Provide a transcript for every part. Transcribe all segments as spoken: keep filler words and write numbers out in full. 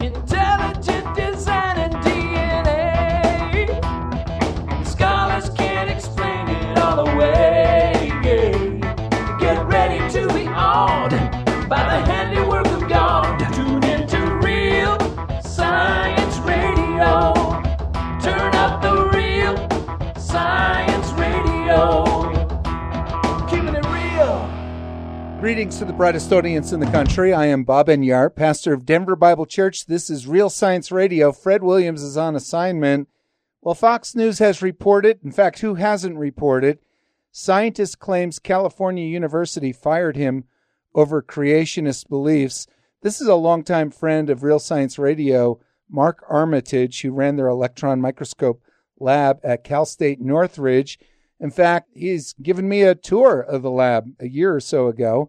Intelligent design and D N A. Scholars can't explain it all away. Yeah. Get ready to be awed by the handiwork of God. Tune into Real Science Radio. Turn up the Real Science Radio. Keeping it real. Greetings to the brightest audience in the country. I am Bob Enyart, pastor of Denver Bible Church. This is Real Science Radio. Fred Williams is on assignment. Well, Fox News has reported, in fact, who hasn't reported, scientist claims California University fired him over creationist beliefs. This is a longtime friend of Real Science Radio, Mark Armitage, who ran their electron microscope lab at Cal State Northridge. In fact, he's given me a tour of the lab a year or so ago.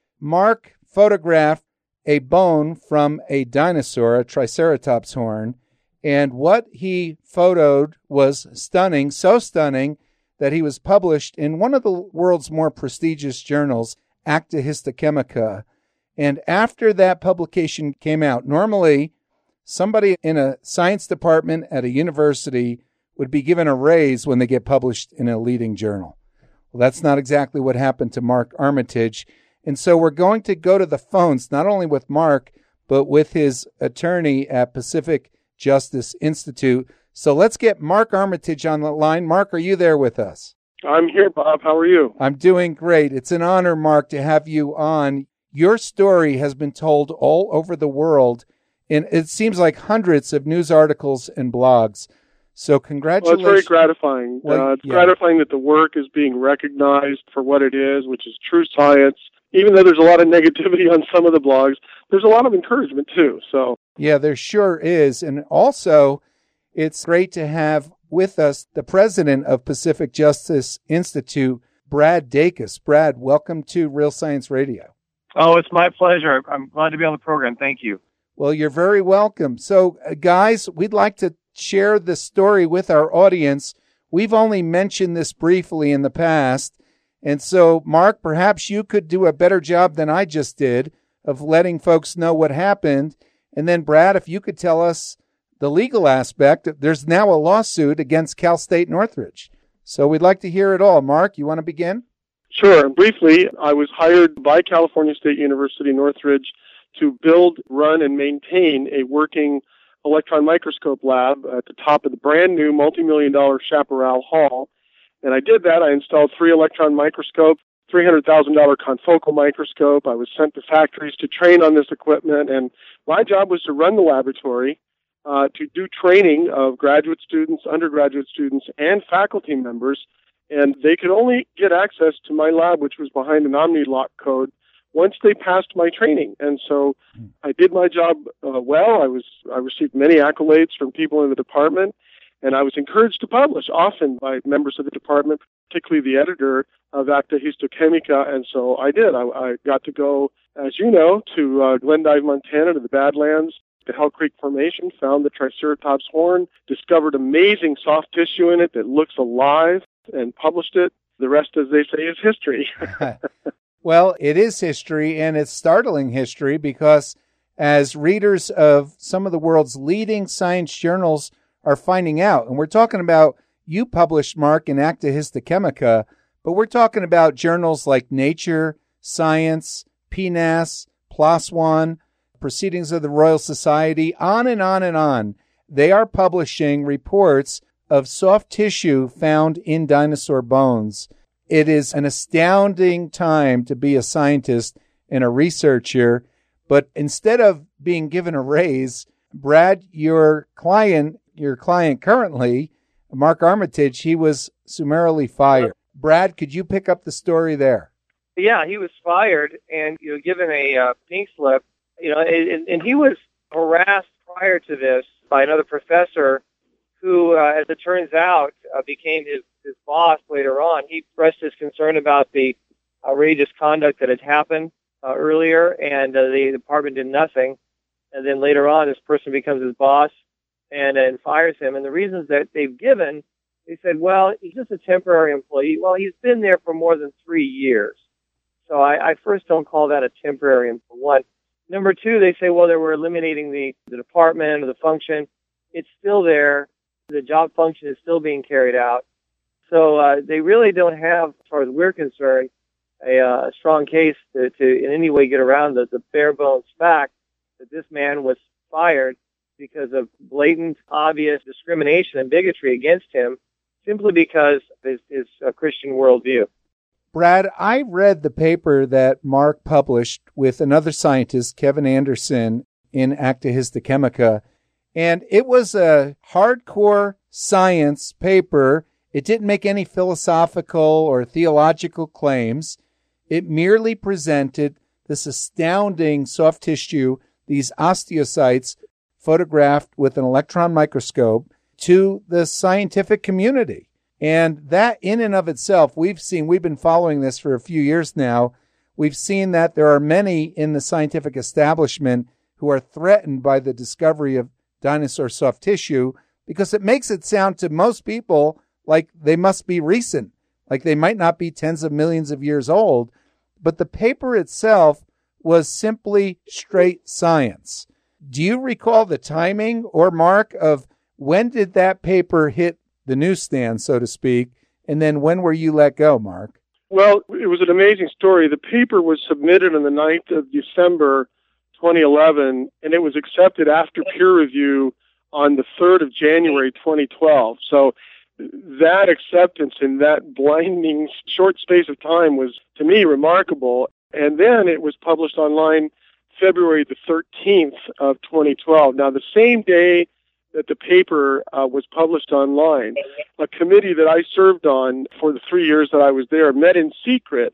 Mark photographed a bone from a dinosaur, a Triceratops horn, and what he photoed was stunning, so stunning that he was published in one of the world's more prestigious journals, Acta Histochemica. And after that publication came out, normally somebody in a science department at a university would be given a raise when they get published in a leading journal. Well, that's not exactly what happened to Mark Armitage. And so we're going to go to the phones, not only with Mark, but with his attorney at Pacific Justice Institute. So let's get Mark Armitage on the line. Mark, are you there with us? I'm here, Bob. How are you? I'm doing great. It's an honor, Mark, to have you on. Your story has been told all over the world, and it seems like hundreds of news articles and blogs. So congratulations. Well, it's very gratifying. Well, uh, it's yeah. gratifying that the work is being recognized for what it is, which is true science. Even though there's a lot of negativity on some of the blogs, there's a lot of encouragement, too. So yeah, there sure is. And also, it's great to have with us the president of Pacific Justice Institute, Brad Dacus. Brad, welcome to Real Science Radio. Oh, it's my pleasure. I'm glad to be on the program. Thank you. Well, you're very welcome. So, uh, guys, we'd like to share this story with our audience. We've only mentioned this briefly in the past. And so, Mark, perhaps you could do a better job than I just did of letting folks know what happened. And then, Brad, if you could tell us the legal aspect. There's now a lawsuit against Cal State Northridge. So we'd like to hear it all. Mark, you want to begin? Sure. Briefly, I was hired by California State University Northridge to build, run, and maintain a working electron microscope lab at the top of the brand new multi-million dollar Chaparral Hall. And I did that. I installed three electron microscopes, three hundred thousand dollars confocal microscope. I was sent to factories to train on this equipment. And my job was to run the laboratory, uh, to do training of graduate students, undergraduate students, and faculty members. And they could only get access to my lab, which was behind an OmniLock code, once they passed my training. And so I did my job uh, well. I was I received many accolades from people in the department, and I was encouraged to publish, often by members of the department, particularly the editor of Acta Histochemica. And so I did. I, I got to go, as you know, to uh, Glendive, Montana, to the Badlands, the Hell Creek Formation, found the Triceratops horn, discovered amazing soft tissue in it that looks alive, and published it. The rest, as they say, is history. Well, it is history, and it's startling history because as readers of some of the world's leading science journals are finding out, and we're talking about, you published, Mark, in Acta Histochemica, but we're talking about journals like Nature, Science, P N A S, PLOS ONE, Proceedings of the Royal Society, on and on and on. They are publishing reports of soft tissue found in dinosaur bones. It is an astounding time to be a scientist and a researcher, but instead of being given a raise, Brad, your client, your client currently, Mark Armitage, he was summarily fired. Brad, could you pick up the story there? Yeah, he was fired and, you know, given a uh, pink slip, you know, and, and he was harassed prior to this by another professor who, uh, as it turns out, uh, became his, his boss later on. He expressed his concern about the outrageous conduct that had happened uh, earlier, and uh, the department did nothing. And then later on, this person becomes his boss and, and fires him. And the reasons that they've given, they said, well, he's just a temporary employee. Well, he's been there for more than three years. So I, I first don't call that a temporary employee. One, Number two, they say, well, they were eliminating the, the department or the function. It's still there. The job function is still being carried out. So uh, they really don't have, as far as we're concerned, a uh, strong case to, to in any way get around the, the bare bones fact that this man was fired because of blatant, obvious discrimination and bigotry against him simply because of his, his uh, Christian worldview. Brad, I read the paper that Mark published with another scientist, Kevin Anderson, in Acta Histochemica, and it was a hardcore science paper. It didn't make any philosophical or theological claims. It merely presented this astounding soft tissue, these osteocytes, photographed with an electron microscope to the scientific community. And that in and of itself, we've seen, we've been following this for a few years now. We've seen that there are many in the scientific establishment who are threatened by the discovery of dinosaur soft tissue because it makes it sound to most people like they must be recent, like they might not be tens of millions of years old. But the paper itself was simply straight science. Do you recall the timing, or Mark, of when did that paper hit the newsstand, so to speak, and then when were you let go, Mark? Well, it was an amazing story. The paper was submitted on the ninth of December, twenty eleven, and it was accepted after peer review on the third of January, twenty twelve. So that acceptance in that blinding short space of time was, to me, remarkable. And then it was published online February the thirteenth of twenty twelve. Now, the same day that the paper uh, was published online, a committee that I served on for the three years that I was there met in secret.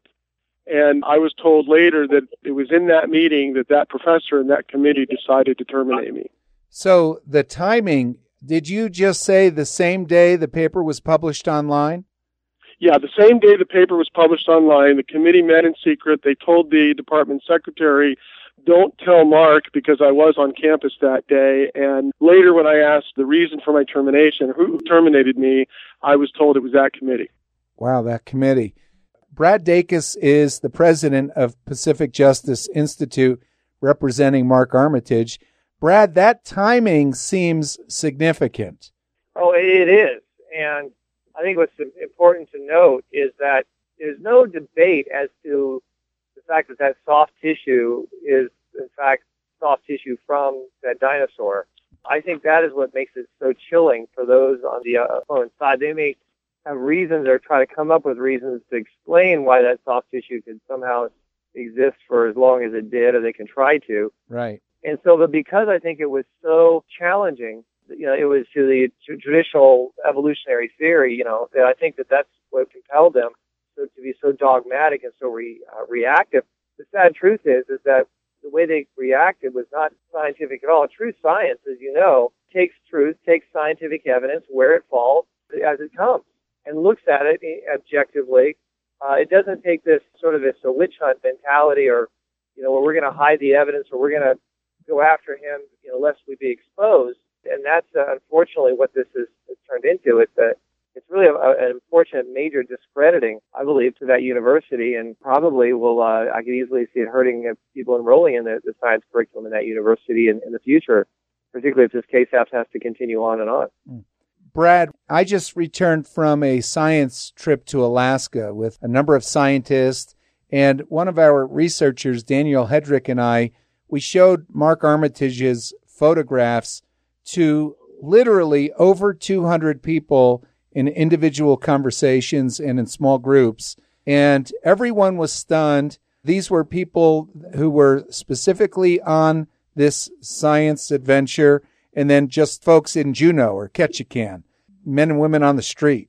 And I was told later that it was in that meeting that that professor and that committee decided to terminate me. So the timing, did you just say the same day the paper was published online? Yeah, the same day the paper was published online, the committee met in secret. They told the department secretary, don't tell Mark, because I was on campus that day. And later when I asked the reason for my termination, who terminated me, I was told it was that committee. Wow, that committee. Brad Dacus is the president of Pacific Justice Institute, representing Mark Armitage. Brad, that timing seems significant. Oh, it is. And I think what's important to note is that there's no debate as to the fact that that soft tissue is, in fact, soft tissue from that dinosaur. I think that is what makes it so chilling for those on the uh, opponent side. They may have reasons or try to come up with reasons to explain why that soft tissue could somehow exist for as long as it did, or they can try to. Right. And so, but because I think it was so challenging, you know, it was to the t- traditional evolutionary theory, you know, I think that that's what compelled them to, to be so dogmatic and so re, uh, reactive. The sad truth is, is that the way they reacted was not scientific at all. True science, as you know, takes truth, takes scientific evidence where it falls as it comes and looks at it objectively. Uh, it doesn't take this sort of it's a witch hunt mentality, or, you know, where we're going to hide the evidence, or we're going to go after him, you know, lest we be exposed. And that's uh, unfortunately what this has, has turned into. It's a, it's really a, an unfortunate major discrediting, I believe, to that university, and probably will, uh, I could easily see it hurting uh, people enrolling in the, the science curriculum in that university in, in the future, particularly if this case has, has to continue on and on. Brad, I just returned from a science trip to Alaska with a number of scientists, and one of our researchers, Daniel Hedrick, and I, we showed Mark Armitage's photographs to literally over two hundred people in individual conversations and in small groups. And everyone was stunned. These were people who were specifically on this science adventure, and then just folks in Juneau or Ketchikan, men and women on the street.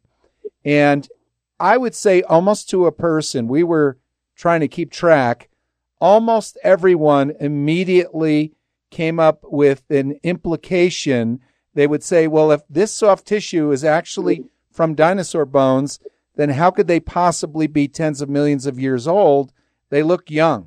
And I would say almost to a person, we were trying to keep track, almost everyone immediately came up with an implication. They would say, well, if this soft tissue is actually from dinosaur bones, then how could they possibly be tens of millions of years old? They look young.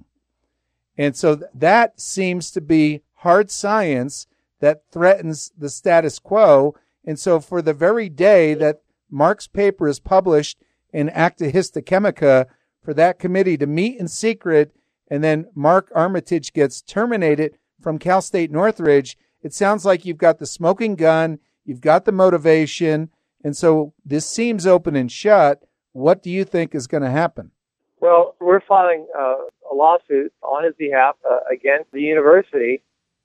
And so that seems to be hard science that threatens the status quo. And so for the very day that Mark's paper is published in Acta Histochemica, for that committee to meet in secret and then Mark Armitage gets terminated from Cal State Northridge. It sounds like you've got the smoking gun, you've got the motivation, and so this seems open and shut. What do you think is going to happen? Well, we're filing uh, a lawsuit on his behalf uh, against the university,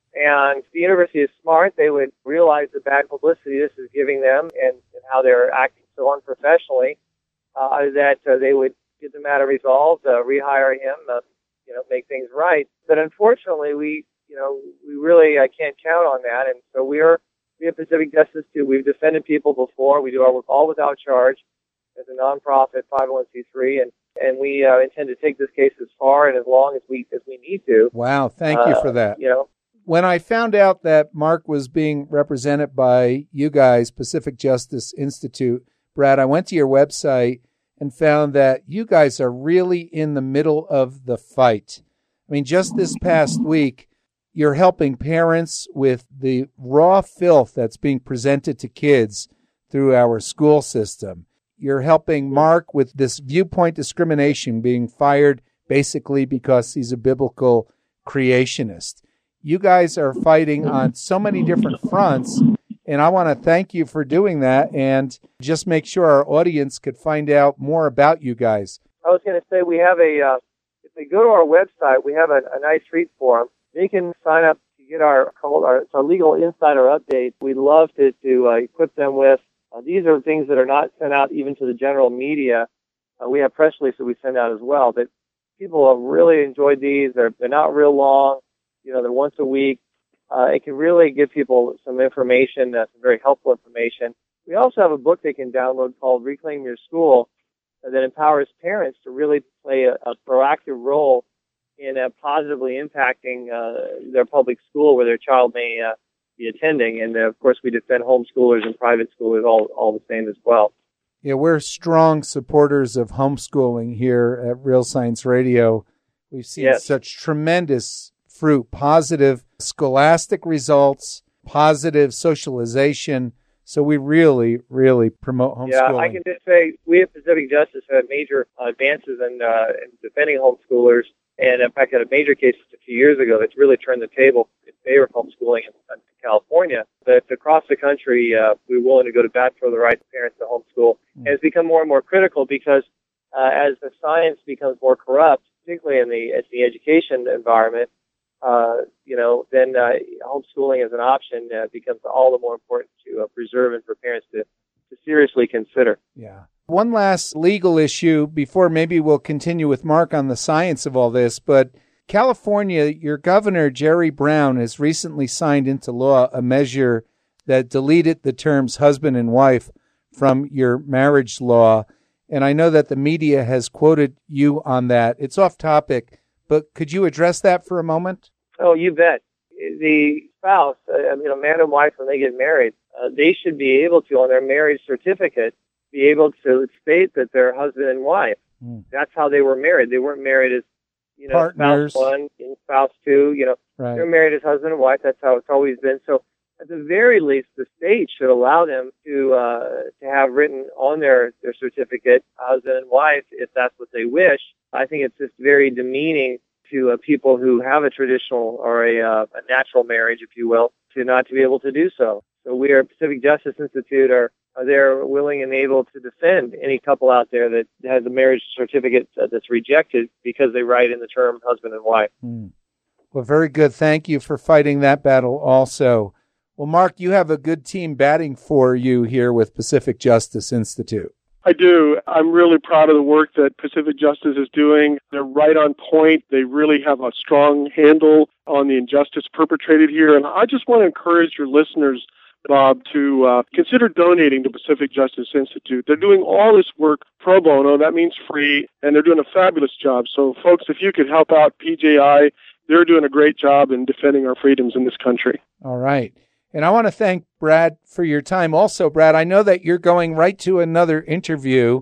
and the university is smart. They would realize the bad publicity this is giving them and, and how they're acting so unprofessionally, uh, that uh, they would get the matter resolved, uh, rehire him, uh, you know, make things right. But unfortunately, we, you know, we really uh, can't count on that, and so we are, we have Pacific Justice too. We've defended people before. We do our work all without charge as a nonprofit five oh one c three, and and we uh, intend to take this case as far and as long as we as we need to. Wow, thank you for that. Uh, you know, when I found out that Mark was being represented by you guys, Pacific Justice Institute, Brad, I went to your website and found that you guys are really in the middle of the fight. I mean, just this past week, you're helping parents with the raw filth that's being presented to kids through our school system. You're helping Mark with this viewpoint discrimination, being fired basically because he's a biblical creationist. You guys are fighting on so many different fronts, and I want to thank you for doing that and just make sure our audience could find out more about you guys. I was going to say we have a, uh, if they go to our website, we have a, a nice read form. They can sign up to get our, our, it's our Legal Insider update. We'd love to, to uh, equip them with. Uh, these are things that are not sent out even to the general media. Uh, we have press releases we send out as well. But people have really enjoyed these. They're, they're not real long. You know, they're once a week. Uh, it can really give people some information, uh, some very helpful information. We also have a book they can download called Reclaim Your School uh, that empowers parents to really play a, a proactive role in uh, positively impacting uh, their public school where their child may uh, be attending. And, uh, of course, we defend homeschoolers and private schoolers all, all the same as well. Yeah, we're strong supporters of homeschooling here at Real Science Radio. We've seen yes. such tremendous fruit, positive scholastic results, positive socialization. So we really, really promote homeschooling. Yeah, I can just say we at Pacific Justice have major advances in, uh, in defending homeschoolers. And in fact, had a major case a few years ago that's really turned the table in favor of homeschooling in, in California. But across the country, uh, we're willing to go to bat for the right of parents to homeschool. Mm. And it's become more and more critical because uh, as the science becomes more corrupt, particularly in the, in the education environment, uh, you know, then uh, homeschooling as an option uh, becomes all the more important to uh, preserve and for parents to, to seriously consider. Yeah. One last legal issue before maybe we'll continue with Mark on the science of all this, but California, your governor, Jerry Brown, has recently signed into law a measure that deleted the terms husband and wife from your marriage law. And I know that the media has quoted you on that. It's off topic, but could you address that for a moment? Oh, you bet. The spouse, I mean, a man and wife, when they get married, uh, they should be able to, on their marriage certificate, be able to state that they're husband and wife. Mm. That's how they were married. They weren't married as, you know, partners. Spouse one and spouse two. You know, right. They're married as husband and wife. That's how it's always been. So, at the very least, the state should allow them to uh, to have written on their, their certificate husband and wife if that's what they wish. I think it's just very demeaning to uh, people who have a traditional or a, uh, a natural marriage, if you will, to not to be able to do so. So we are Pacific Justice Institute are, are there willing and able to defend any couple out there that has a marriage certificate uh, that's rejected because they write in the term husband and wife. Hmm. Well, very good. Thank you for fighting that battle also. Well, Mark, you have a good team batting for you here with Pacific Justice Institute. I do. I'm really proud of the work that Pacific Justice is doing. They're right on point. They really have a strong handle on the injustice perpetrated here. And I just want to encourage your listeners, Bob, to uh, consider donating to Pacific Justice Institute. They're doing all this work pro bono. That means free, and they're doing a fabulous job. So, folks, if you could help out P J I, they're doing a great job in defending our freedoms in this country. All right. And I want to thank Brad for your time. Also, Brad, I know that you're going right to another interview,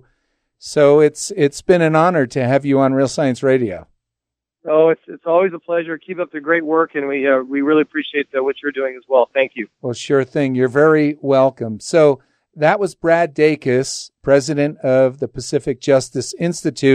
so it's it's been an honor to have you on Real Science Radio. Oh, it's it's always a pleasure. Keep up the great work, and we uh, we really appreciate uh, what you're doing as well. Thank you. Well, sure thing. You're very welcome. So that was Brad Dacus, president of the Pacific Justice Institute.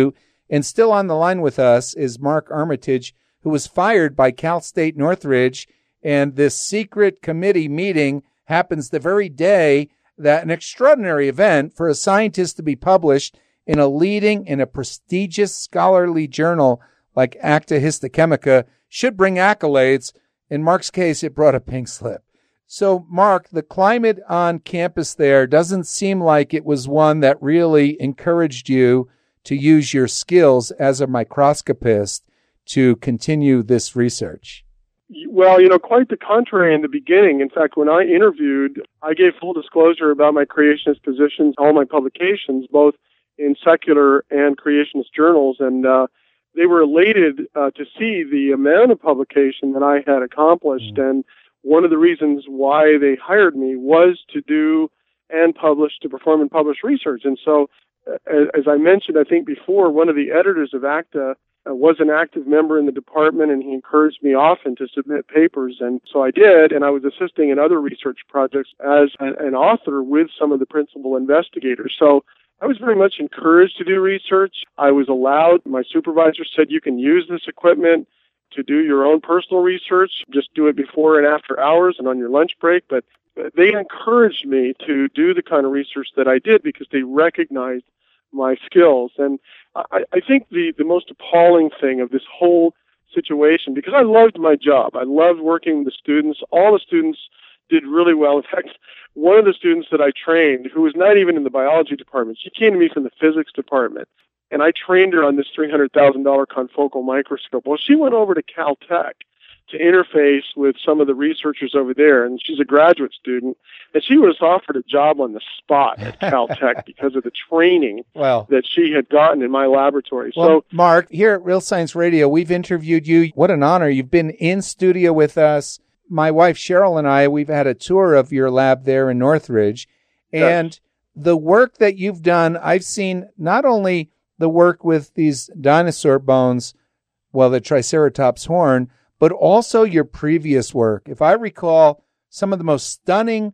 And still on the line with us is Mark Armitage, who was fired by Cal State Northridge. And this secret committee meeting happens the very day that an extraordinary event for a scientist to be published in a leading, in a prestigious scholarly journal like Acta Histochemica should bring accolades. In Mark's case, it brought a pink slip. So, Mark, the climate on campus there doesn't seem like it was one that really encouraged you to use your skills as a microscopist to continue this research. Well, you know, quite the contrary in the beginning. In fact, when I interviewed, I gave full disclosure about my creationist positions, all my publications, both in secular and creationist journals, and uh, they were elated uh, to see the amount of publication that I had accomplished. Mm. And one of the reasons why they hired me was to do and publish, to perform and publish research. And so, uh, as I mentioned, I think before, one of the editors of ACTA uh, was an active member in the department, and he encouraged me often to submit papers. And so I did, and I was assisting in other research projects as a, an author with some of the principal investigators. So I was very much encouraged to do research. I was allowed, my supervisor said, you can use this equipment to do your own personal research. Just do it before and after hours and on your lunch break. But they encouraged me to do the kind of research that I did because they recognized my skills. And I, I think the, the most appalling thing of this whole situation, because I loved my job. I loved working with the students. All the students did really well. In fact, one of the students that I trained, who was not even in the biology department, she came to me from the physics department, and I trained her on this three hundred thousand dollars confocal microscope. Well, she went over to Caltech to interface with some of the researchers over there, and she's a graduate student, and she was offered a job on the spot at Caltech because of the training well, that she had gotten in my laboratory. Well, so, Mark, here at Real Science Radio, we've interviewed you. What an honor. You've been in studio with us. My wife, Cheryl, and I, we've had a tour of your lab there in Northridge. And yes, the work that you've done, I've seen not only the work with these dinosaur bones, well, the Triceratops horn, but also your previous work. If I recall, some of the most stunning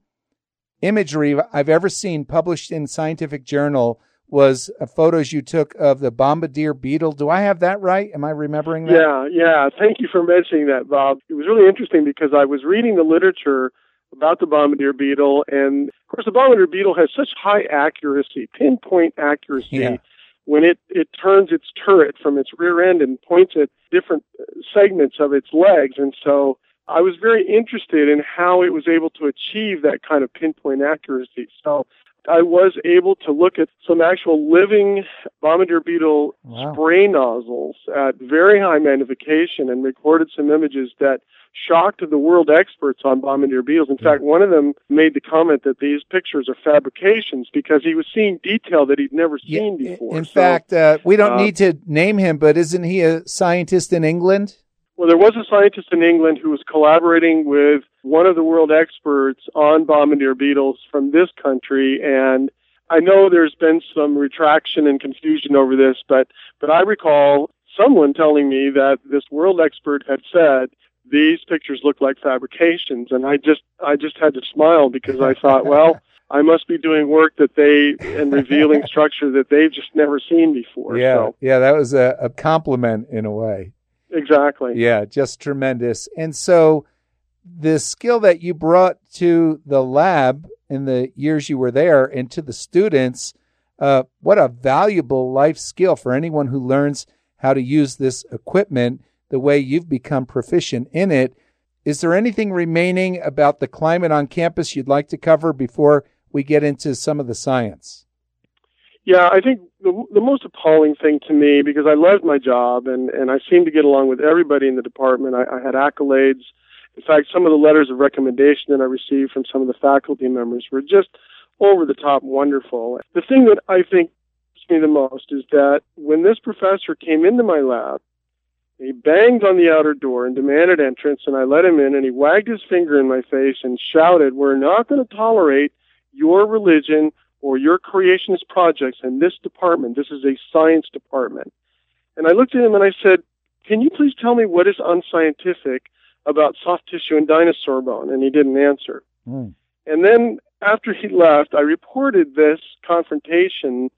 imagery I've ever seen published in Scientific Journal was uh, photos you took of the bombardier beetle. Do I have that right? Am I remembering that? Yeah, yeah. Thank you for mentioning that, Bob. It was really interesting because I was reading the literature about the bombardier beetle, and of course the bombardier beetle has such high accuracy, pinpoint accuracy, yeah, when it, it turns its turret from its rear end and points at different segments of its legs. And so I was very interested in how it was able to achieve that kind of pinpoint accuracy. So I was able to look at some actual living bombardier beetle wow. spray nozzles at very high magnification and recorded some images that shocked the world experts on bombardier beetles. In fact, one of them made the comment that these pictures are fabrications because he was seeing detail that he'd never seen yeah, before. In so, fact, uh, we don't uh, need to name him, but isn't he a scientist in England? Well, there was a scientist in England who was collaborating with one of the world experts on bombardier beetles from this country, and I know there's been some retraction and confusion over this, but, but I recall someone telling me that this world expert had said, these pictures look like fabrications, and I just I just had to smile because I thought, well, I must be doing work that they, and revealing structure that they've just never seen before. Yeah, so. yeah, that was a, a compliment in a way. Exactly. Yeah, just tremendous. And so the skill that you brought to the lab in the years you were there and to the students, uh, what a valuable life skill for anyone who learns how to use this equipment the way you've become proficient in it. Is there anything remaining about the climate on campus you'd like to cover before we get into some of the science? Yeah, I think the, the most appalling thing to me, because I loved my job and, and I seemed to get along with everybody in the department. I, I had accolades. In fact, some of the letters of recommendation that I received from some of the faculty members were just over the top wonderful. The thing that I think touched me the most is that when this professor came into my lab, he banged on the outer door and demanded entrance, and I let him in, and he wagged his finger in my face and shouted, "We're not going to tolerate your religion or your creationist projects in this department. This is a science department." And I looked at him and I said, "Can you please tell me what is unscientific about soft tissue and dinosaur bone?" And he didn't answer. Mm. And then after he left, I reported this confrontation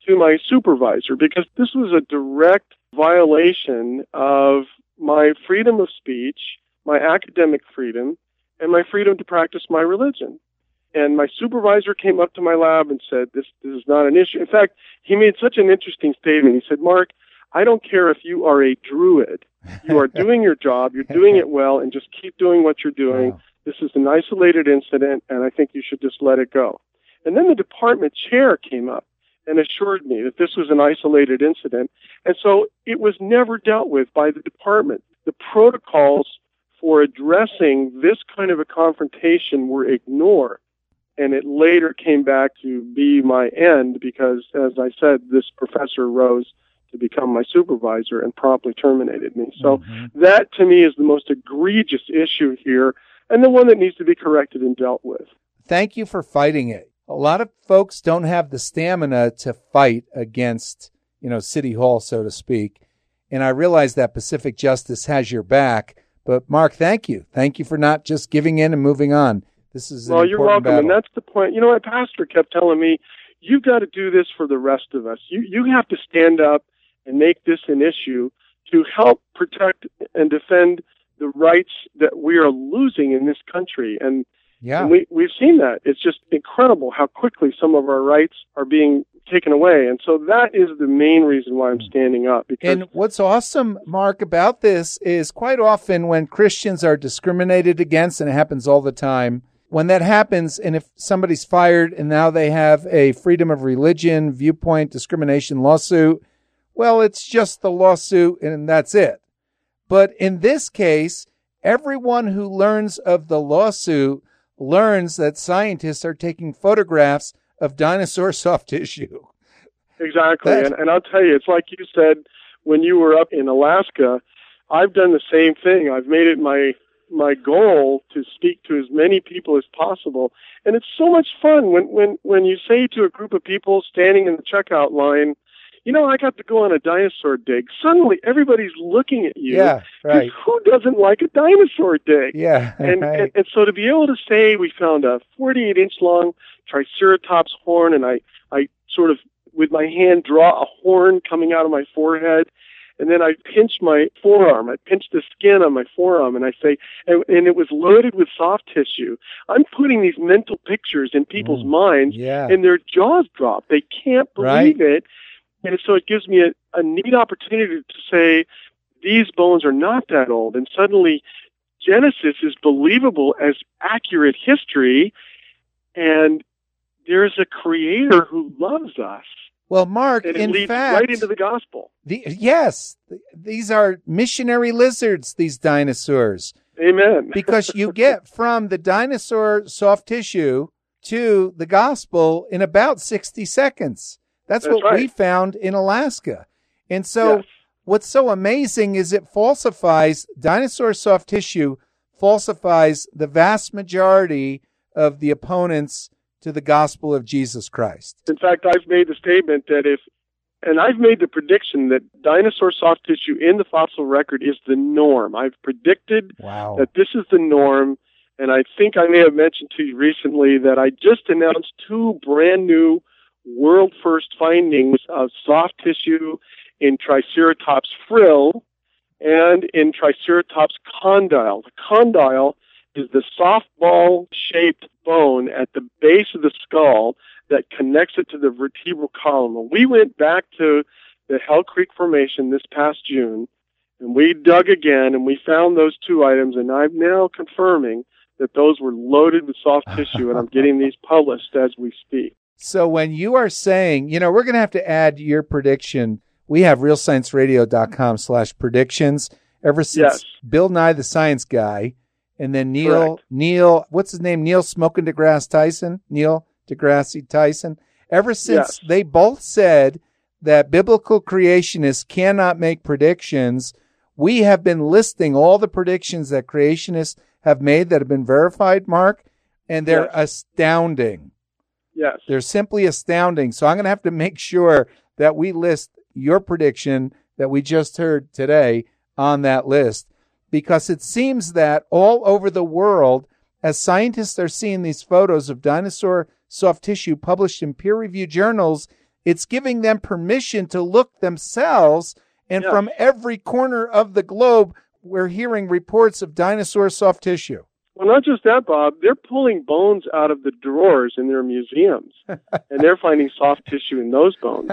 to my supervisor because this was a direct violation of my freedom of speech, my academic freedom, and my freedom to practice my religion. And my supervisor came up to my lab and said, this, this is not an issue. In fact, he made such an interesting statement. He said, Mark, I don't care if you are a druid. You are doing your job. You're doing it well, and just keep doing what you're doing. Wow. This is an isolated incident, and I think you should just let it go. And then the department chair came up and assured me that this was an isolated incident. And so it was never dealt with by the department. The protocols for addressing this kind of a confrontation were ignored. And it later came back to be my end because, as I said, this professor rose to become my supervisor and promptly terminated me. So mm-hmm. that, to me, is the most egregious issue here and the one that needs to be corrected and dealt with. Thank you for fighting it. A lot of folks don't have the stamina to fight against, you know, City Hall, so to speak. And I realize that Pacific Justice has your back. But, Mark, thank you. Thank you for not just giving in and moving on. This is an well, you're welcome, battle. And that's the point. You know, my pastor kept telling me, you've got to do this for the rest of us. You you have to stand up and make this an issue to help protect and defend the rights that we are losing in this country. And, yeah. and we, we've seen that. It's just incredible how quickly some of our rights are being taken away. And so that is the main reason why I'm standing up. Because and what's awesome, Mark, about this is quite often when Christians are discriminated against, and it happens all the time, when that happens, and if somebody's fired and now they have a freedom of religion, viewpoint, discrimination lawsuit, well, it's just the lawsuit and that's it. But in this case, everyone who learns of the lawsuit learns that scientists are taking photographs of dinosaur soft tissue. Exactly. That, and, and I'll tell you, it's like you said when you were up in Alaska, I've done the same thing. I've made it my my goal to speak to as many people as possible. And it's so much fun when, when, when you say to a group of people standing in the checkout line, you know, I got to go on a dinosaur dig. Suddenly everybody's looking at you. Yeah, right. Who doesn't like a dinosaur dig? Yeah, and, right. and and so to be able to say we found a forty-eight inch long Triceratops horn, and I, I sort of, with my hand, draw a horn coming out of my forehead, and then I pinch my forearm. I pinch the skin on my forearm, and I say, and, and it was loaded with soft tissue. I'm putting these mental pictures in people's mm, minds, yeah. and their jaws drop. They can't believe right. it. And so it gives me a, a neat opportunity to say, these bones are not that old. And suddenly Genesis is believable as accurate history, and there's a creator who loves us. Well, Mark, and it in leads fact, right into the gospel. The, yes, these are missionary lizards, these dinosaurs. Amen. Because you get from the dinosaur soft tissue to the gospel in about sixty seconds. That's, That's what right. we found in Alaska. And so yes. what's so amazing is it falsifies, dinosaur soft tissue falsifies the vast majority of the opponents to the gospel of Jesus Christ. In fact, I've made the statement that if, and I've made the prediction that dinosaur soft tissue in the fossil record is the norm. I've predicted wow. that this is the norm. And I think I may have mentioned to you recently that I just announced two brand new world first findings of soft tissue in Triceratops frill and in Triceratops condyle. The condyle is the softball-shaped bone at the base of the skull that connects it to the vertebral column. We went back to the Hell Creek Formation this past June, and we dug again, and we found those two items, and I'm now confirming that those were loaded with soft tissue, and I'm getting these published as we speak. So when you are saying, you know, we're going to have to add your prediction. We have real science radio dot com slash predictions ever since yes. Bill Nye the Science Guy, and then Neil, Correct. Neil, what's his name? Neil Smoking deGrasse Tyson, Neil deGrasse Tyson. Ever since yes. they both said that biblical creationists cannot make predictions, we have been listing all the predictions that creationists have made that have been verified, Mark, and they're yes. astounding. Yes. They're simply astounding. So I'm going to have to make sure that we list your prediction that we just heard today on that list, because it seems that all over the world, as scientists are seeing these photos of dinosaur soft tissue published in peer-reviewed journals, It's giving them permission to look themselves. And Yes. from every corner of the globe, we're hearing reports of dinosaur soft tissue. Well, not just that, Bob. They're pulling bones out of the drawers in their museums, and they're finding soft tissue in those bones.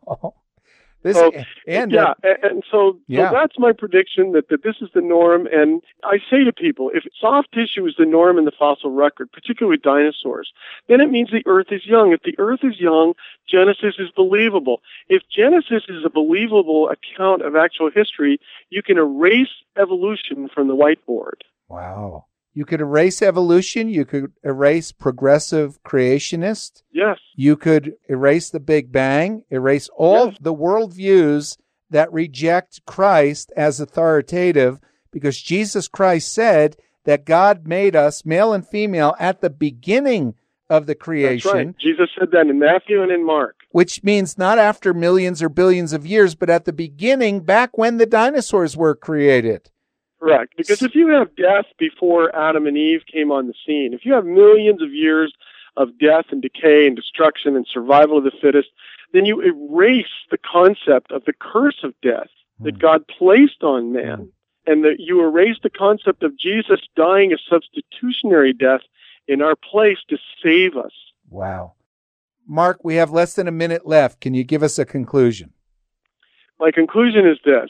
this, So, and yeah, uh, and, and so, Yeah. so that's my prediction that, that this is the norm. And I say to people, if soft tissue is the norm in the fossil record, particularly with dinosaurs, then it means the Earth is young. If the Earth is young, Genesis is believable. If Genesis is a believable account of actual history, you can erase evolution from the whiteboard. wow. You could erase evolution. You could erase progressive creationist. Yes. You could erase the Big Bang, erase all Yes. the worldviews that reject Christ as authoritative, because Jesus Christ said that God made us male and female at the beginning of the That's creation, right. Jesus said that in Matthew and in Mark. which means not after millions or billions of years, but at the beginning, back when the dinosaurs were created. Correct. Because if you have death before Adam and Eve came on the scene, if you have millions of years of death and decay and destruction and survival of the fittest, then you erase the concept of the curse of death that God placed on man. And that you erase the concept of Jesus dying a substitutionary death in our place to save us. Wow. Mark, we have less than a minute left. Can you give us a conclusion? My conclusion is this.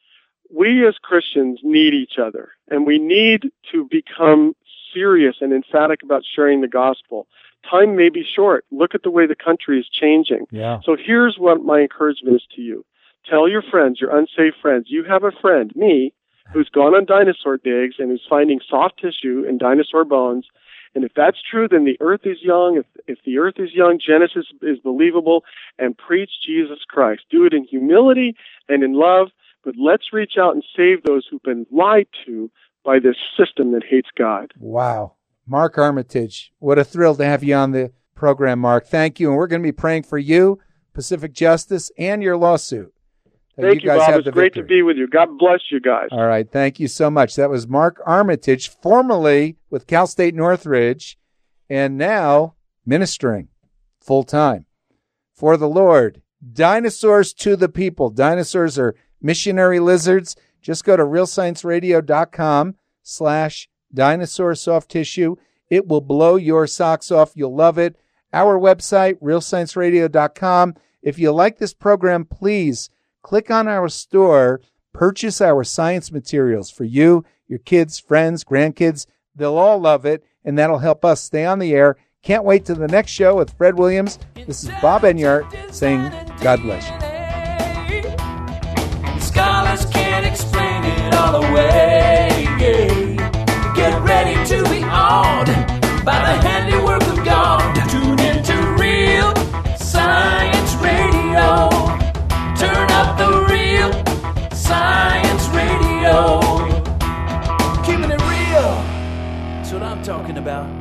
We as Christians need each other, and we need to become serious and emphatic about sharing the gospel. Time may be short. Look at the way the country is changing. Yeah. So here's what my encouragement is to you. Tell your friends, your unsafe friends, you have a friend, me, who's gone on dinosaur digs and who's finding soft tissue in dinosaur bones. And if that's true, then the earth is young. If, if the earth is young, Genesis is believable, and preach Jesus Christ. Do it in humility and in love. But let's reach out and save those who've been lied to by this system that hates God. Wow. Mark Armitage, what a thrill to have you on the program, Mark. Thank you. And we're going to be praying for you, Pacific Justice, and your lawsuit. that Thank you, guys Bob. have It's the great victory. to be with you. God bless you guys. All right. Thank you so much. That was Mark Armitage, formerly with Cal State Northridge, and now ministering full time for the Lord. Dinosaurs to the people. Dinosaurs are missionary lizards. Just go to realscienceradio.com slash dinosaur soft tissue. It will blow your socks off. You'll love it. Our website, real science radio dot com. If you like this program, please click on our store, purchase our science materials for you, your kids, friends, grandkids. They'll all love it, and that'll help us stay on the air. Can't wait to the next show with Fred Williams. This is Bob Enyart saying God bless you. Scholars can't explain it all away. Yeah. Get ready to be awed by the handiwork of God. Tune into Real Science Radio. Turn up the Real Science Radio. Keeping it real. That's what I'm talking about.